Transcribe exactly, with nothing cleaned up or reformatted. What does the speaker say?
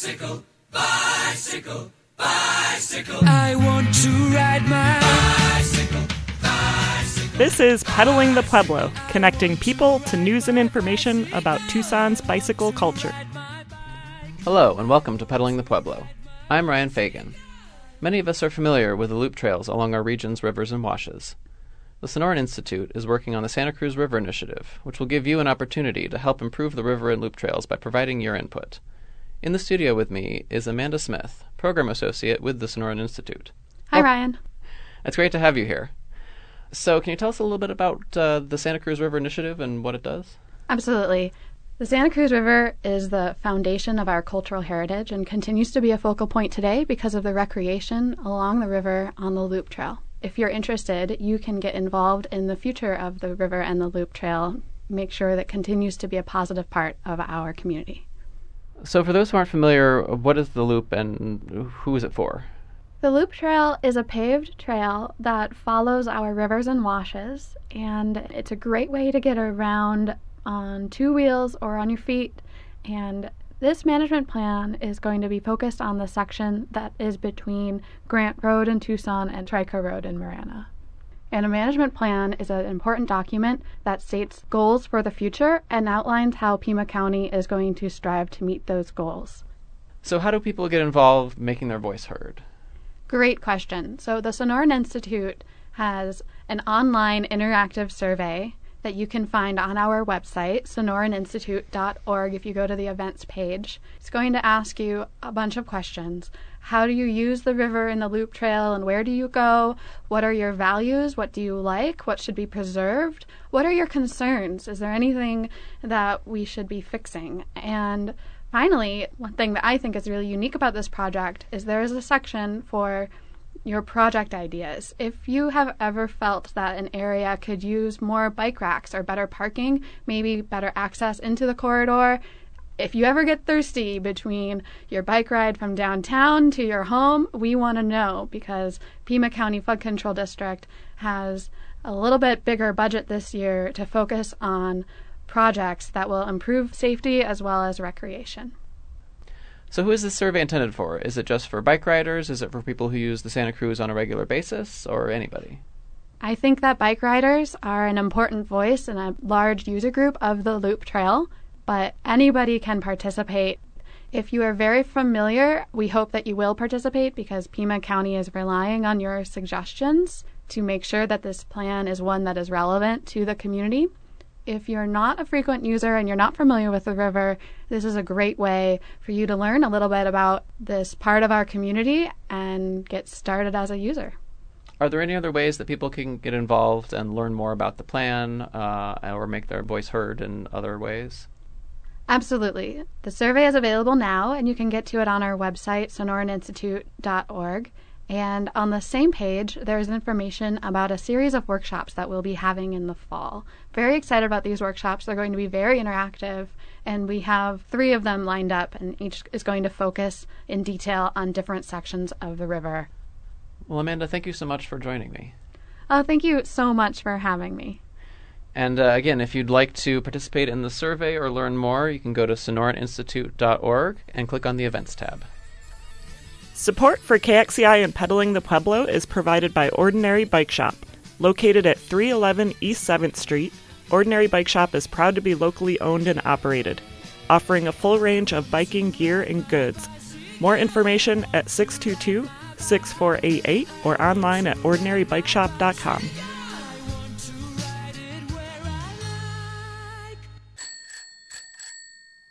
Bicycle, bicycle, bicycle. I want to ride my bicycle, bicycle. This is Pedaling the Pueblo, connecting people to news and information about Tucson's bicycle culture. Hello, and welcome to Pedaling the Pueblo. I'm Ryan Fagan. Many of us are familiar with the loop trails along our region's rivers and washes. The Sonoran Institute is working on the Santa Cruz River Initiative, which will give you an opportunity to help improve the river and loop trails by providing your input. In the studio with me is Amanda Smith, Program Associate with the Sonoran Institute. Hi, oh, Ryan. It's great to have you here. So can you tell us a little bit about uh, the Santa Cruz River Initiative and what it does? Absolutely. The Santa Cruz River is the foundation of our cultural heritage and continues to be a focal point today because of the recreation along the river on the loop trail. If you're interested, you can get involved in the future of the river and the loop trail. Make sure that continues to be a positive part of our community. So for those who aren't familiar, what is the loop and who is it for? The loop trail is a paved trail that follows our rivers and washes, and it's a great way to get around on two wheels or on your feet. And this management plan is going to be focused on the section that is between Grant Road in Tucson and Trico Road in Marana. And a management plan is an important document that states goals for the future and outlines how Pima County is going to strive to meet those goals. So how do people get involved making their voice heard? Great question. So the Sonoran Institute has an online interactive survey that you can find on our website, sonoran institute dot org, if you go to the events page. It's going to ask you a bunch of questions. How do you use the river and the loop trail, and where do you go? What are your values? What do you like? What should be preserved? What are your concerns? Is there anything that we should be fixing? And finally, one thing that I think is really unique about this project is there is a section for your project ideas. If you have ever felt that an area could use more bike racks or better parking, maybe better access into the corridor, if you ever get thirsty between your bike ride from downtown to your home, we want to know, because Pima County Flood Control District has a little bit bigger budget this year to focus on projects that will improve safety as well as recreation. So who is this survey intended for? Is it just for bike riders? Is it for people who use the Santa Cruz on a regular basis, or anybody? I think that bike riders are an important voice in a large user group of the loop trail, but anybody can participate. If you are very familiar, we hope that you will participate because Pima County is relying on your suggestions to make sure that this plan is one that is relevant to the community. If you're not a frequent user and you're not familiar with the river, this is a great way for you to learn a little bit about this part of our community and get started as a user. Are there any other ways that people can get involved and learn more about the plan uh, or make their voice heard in other ways? Absolutely. The survey is available now, and you can get to it on our website, sonoran institute dot org. And on the same page, there's information about a series of workshops that we'll be having in the fall. Very excited about these workshops. They're going to be very interactive, and we have three of them lined up, and each is going to focus in detail on different sections of the river. Well, Amanda, thank you so much for joining me. Oh, thank you so much for having me. And uh, again, if you'd like to participate in the survey or learn more, you can go to sonoran institute dot org and click on the Events tab. Support for K X C I and Pedaling the Pueblo is provided by Ordinary Bike Shop. Located at three eleven East seventh Street, Ordinary Bike Shop is proud to be locally owned and operated, offering a full range of biking gear and goods. More information at six two two, six four eight eight or online at ordinary bike shop dot com.